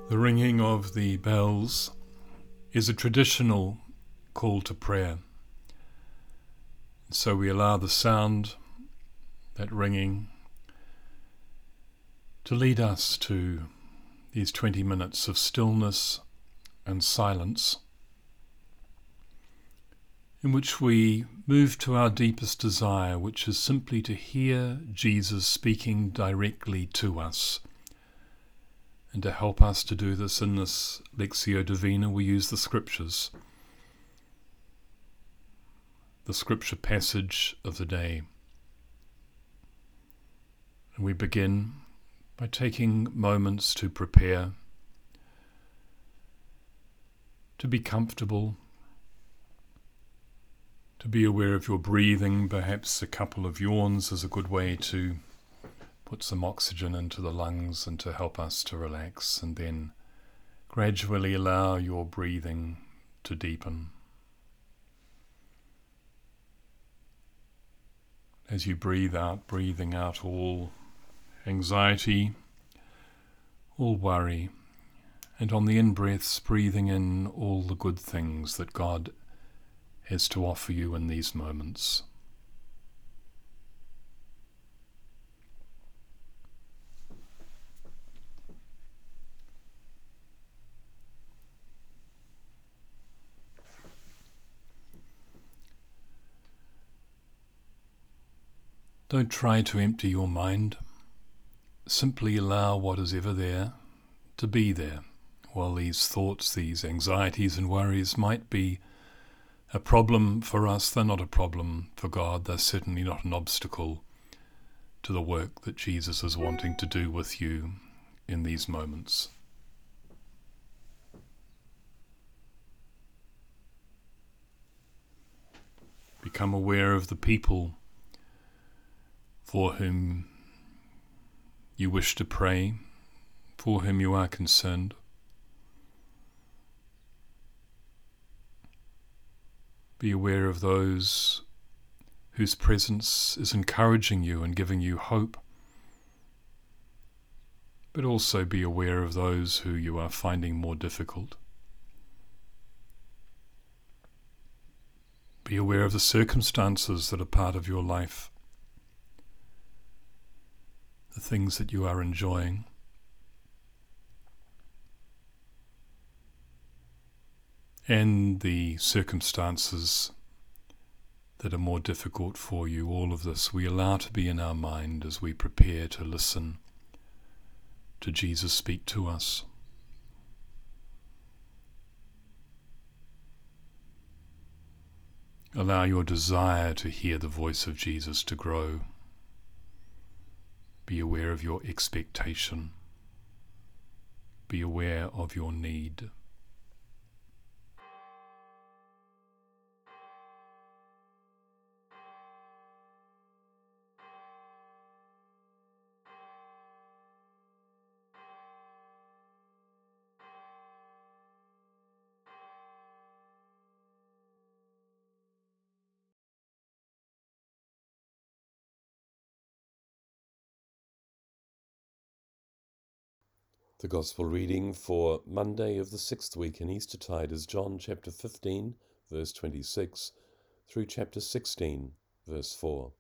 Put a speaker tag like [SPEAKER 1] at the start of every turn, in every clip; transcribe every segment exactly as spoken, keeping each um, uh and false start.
[SPEAKER 1] The ringing of the bells is a traditional call to prayer. So we allow the sound, that ringing, to lead us to these twenty minutes of stillness and silence, in which we move to our deepest desire, which is simply to hear Jesus speaking directly to us. And to help us to do this in this Lectio Divina, we use the Scriptures, the Scripture passage of the day. And we begin by taking moments to prepare, to be comfortable, to be aware of your breathing. Perhaps a couple of yawns is a good way to put some oxygen into the lungs and to help us to relax, and then gradually allow your breathing to deepen. As you breathe out, breathing out all anxiety, all worry, and on the in-breaths, breathing in all the good things that God has to offer you in these moments. Don't try to empty your mind. Simply allow what is ever there to be there. While these thoughts, these anxieties and worries might be a problem for us, they're not a problem for God. They're certainly not an obstacle to the work that Jesus is wanting to do with you in these moments. Become aware of the people for whom you wish to pray, for whom you are concerned. Be aware of those whose presence is encouraging you and giving you hope, but also be aware of those who you are finding more difficult. Be aware of the circumstances that are part of your life, the things that you are enjoying. And the circumstances that are more difficult for you. All of this we allow to be in our mind as we prepare to listen to Jesus speak to us. Allow your desire to hear the voice of Jesus to grow. Be aware of your expectation. Be aware of your need.
[SPEAKER 2] The Gospel reading for Monday of the sixth week in Eastertide is John chapter fifteen, verse twenty-six, through chapter sixteen, verse four.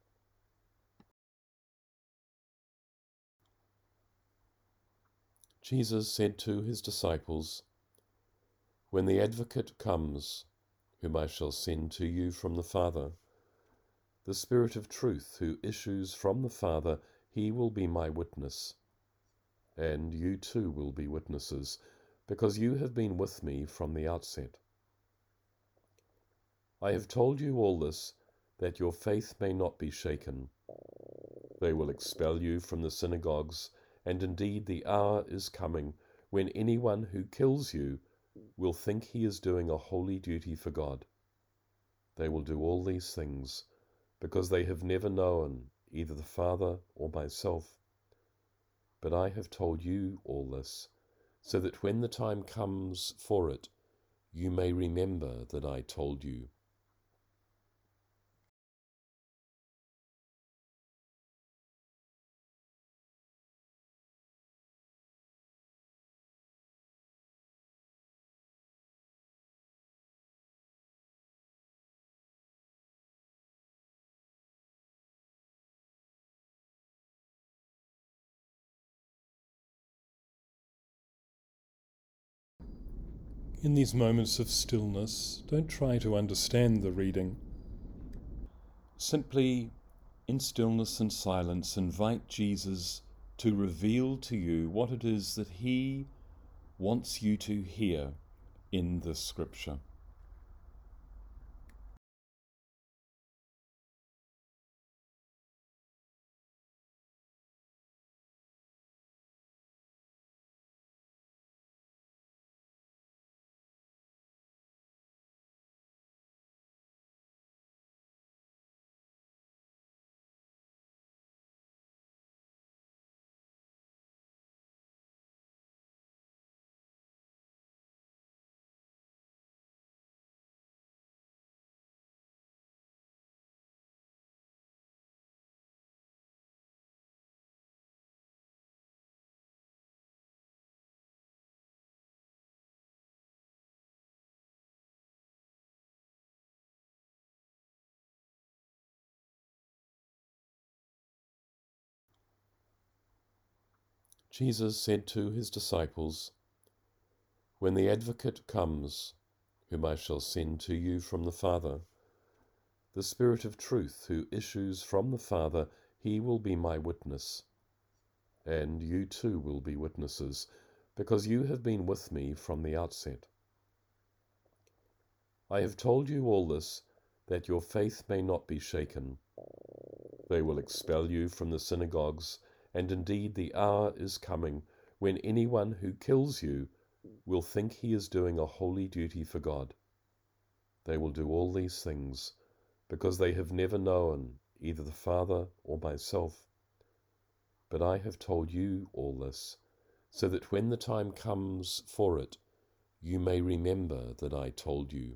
[SPEAKER 2] Jesus said to his disciples, "When the Advocate comes, whom I shall send to you from the Father, the Spirit of truth who issues from the Father, he will be my witness. And you too will be witnesses, because you have been with me from the outset. I have told you all this, that your faith may not be shaken. They will expel you from the synagogues, and indeed the hour is coming when anyone who kills you will think he is doing a holy duty for God. They will do all these things, because they have never known either the Father or myself. But I have told you all this, so that when the time comes for it, you may remember that I told you."
[SPEAKER 1] In these moments of stillness, don't try to understand the reading. Simply, in stillness and silence, invite Jesus to reveal to you what it is that he wants you to hear in this scripture. Jesus said to his disciples, "When the Advocate comes, whom I shall send to you from the Father, the Spirit of truth who issues from the Father, he will be my witness. And you too will be witnesses, because you have been with me from the outset. I have told you all this, that your faith may not be shaken. They will expel you from the synagogues, and indeed the hour is coming when anyone who kills you will think he is doing a holy duty for God. They will do all these things because they have never known either the Father or myself. But I have told you all this, so that when the time comes for it, you may remember that I told you."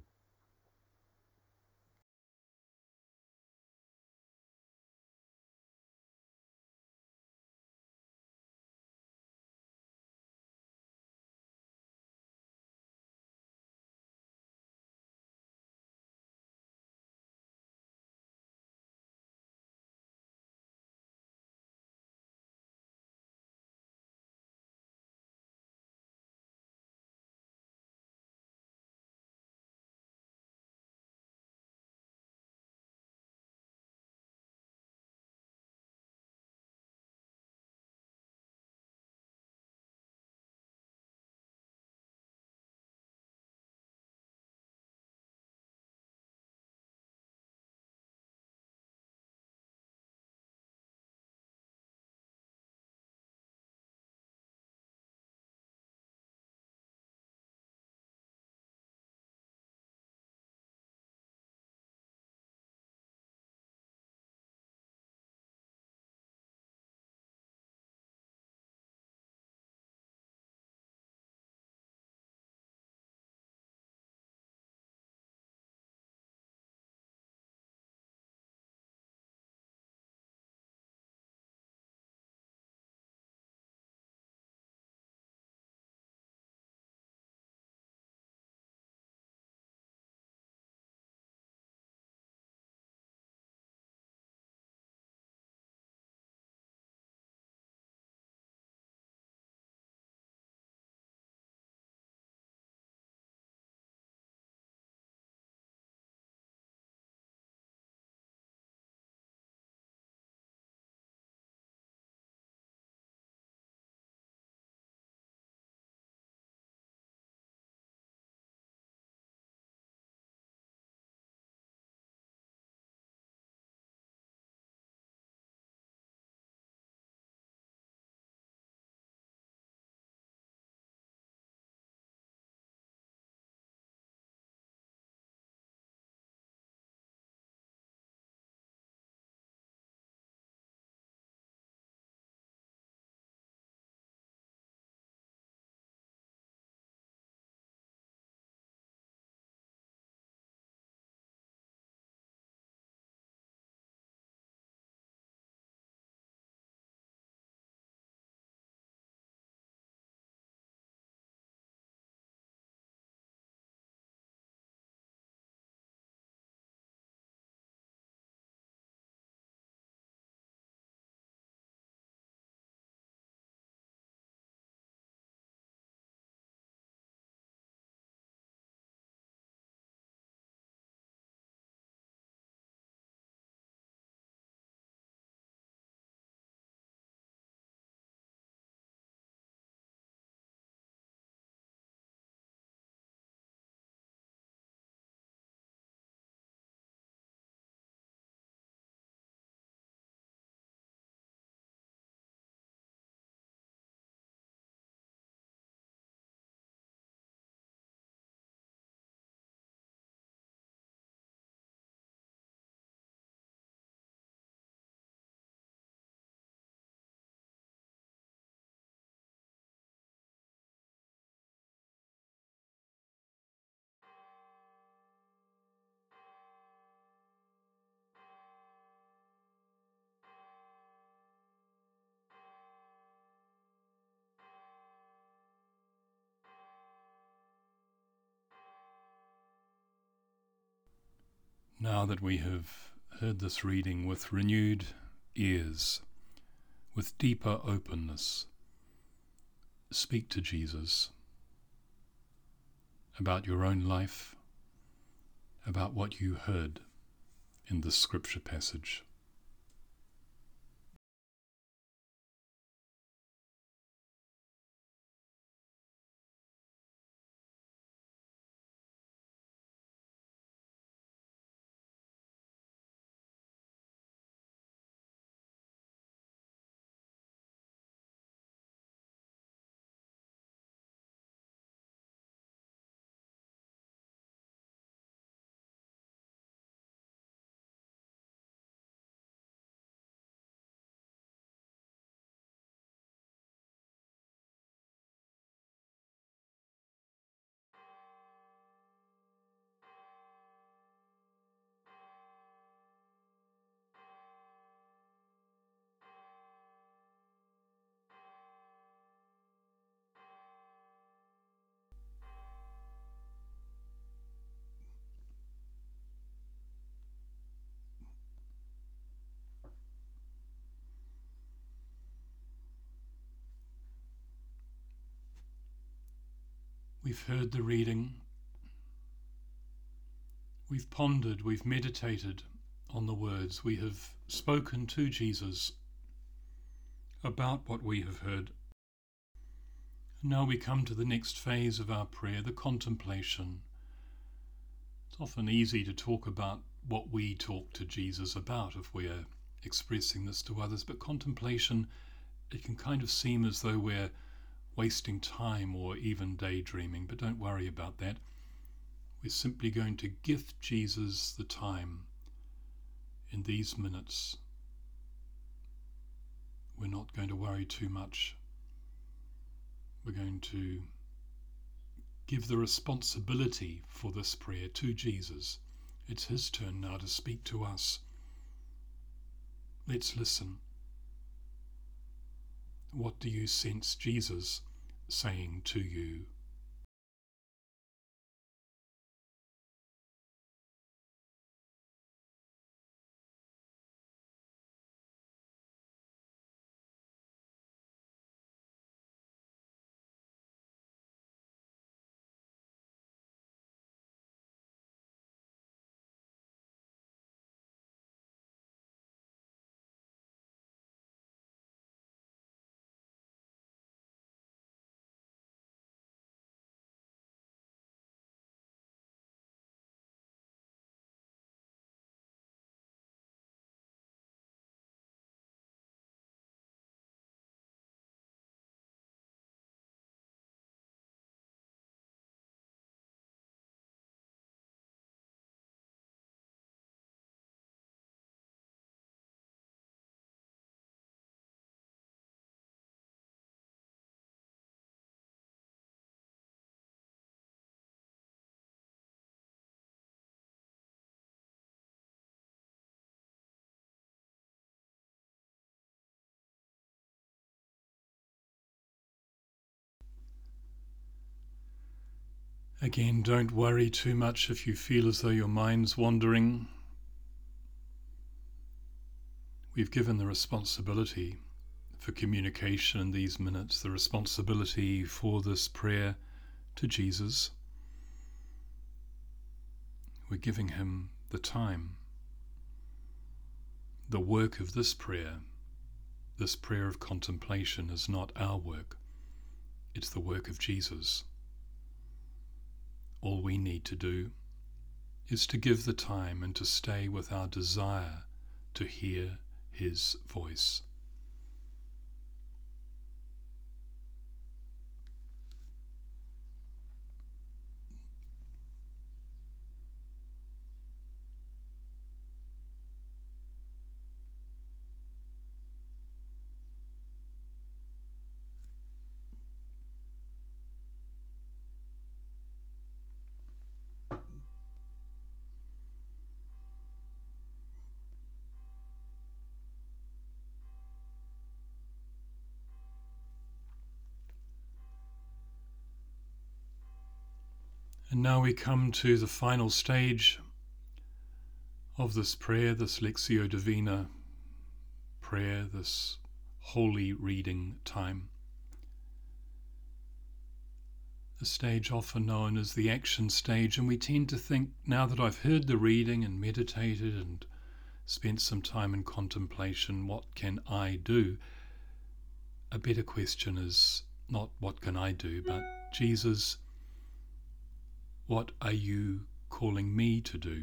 [SPEAKER 1] Now that we have heard this reading with renewed ears, with deeper openness, speak to Jesus about your own life, about what you heard in this scripture passage. We've heard the reading, we've pondered, we've meditated on the words, we have spoken to Jesus about what we have heard. And now we come to the next phase of our prayer, the contemplation. It's often easy to talk about what we talk to Jesus about if we're expressing this to others, but contemplation, it can kind of seem as though we're wasting time or even daydreaming, but don't worry about that. We're simply going to gift Jesus the time in these minutes. We're not going to worry too much. We're going to give the responsibility for this prayer to Jesus. It's his turn now to speak to us. Let's listen. What do you sense Jesus saying to you? Again, don't worry too much if you feel as though your mind's wandering. We've given the responsibility for communication in these minutes, the responsibility for this prayer to Jesus. We're giving him the time. The work of this prayer, this prayer of contemplation, is not our work. It's the work of Jesus. All we need to do is to give the time and to stay with our desire to hear his voice. And now we come to the final stage of this prayer, this Lectio Divina prayer, this holy reading time. The stage often known as the action stage, and we tend to think, now that I've heard the reading and meditated and spent some time in contemplation, what can I do? A better question is not what can I do, but Jesus, what are you calling me to do?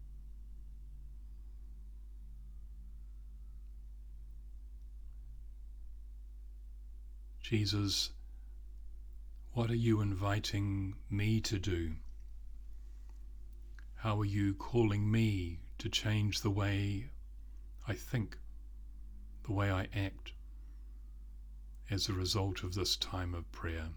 [SPEAKER 1] Jesus, what are you inviting me to do? How are you calling me to change the way I think, the way I act, as a result of this time of prayer?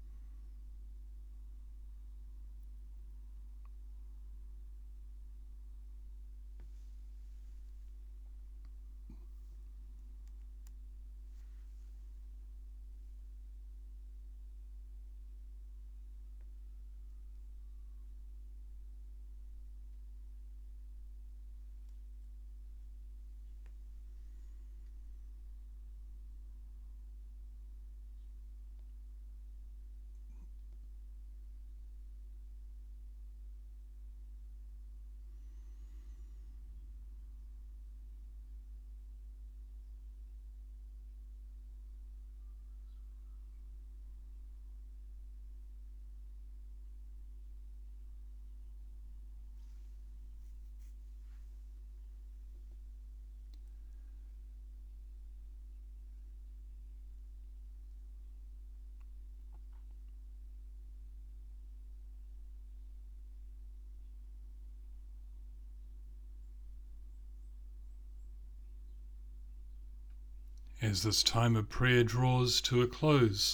[SPEAKER 1] As this time of prayer draws to a close,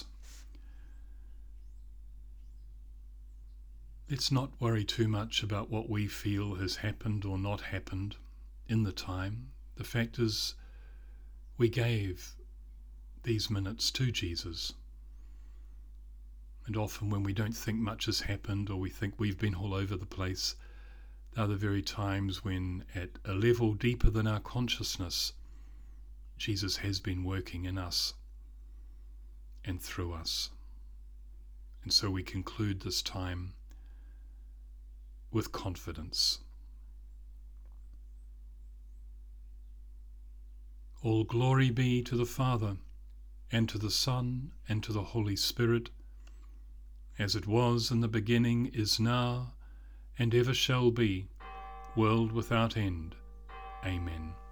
[SPEAKER 1] let's not worry too much about what we feel has happened or not happened in the time. The fact is, we gave these minutes to Jesus. And often when we don't think much has happened, or we think we've been all over the place, they're the very times when, at a level deeper than our consciousness, Jesus has been working in us and through us. And so we conclude this time with confidence. All glory be to the Father, and to the Son, and to the Holy Spirit, as it was in the beginning, is now, and ever shall be, world without end. Amen.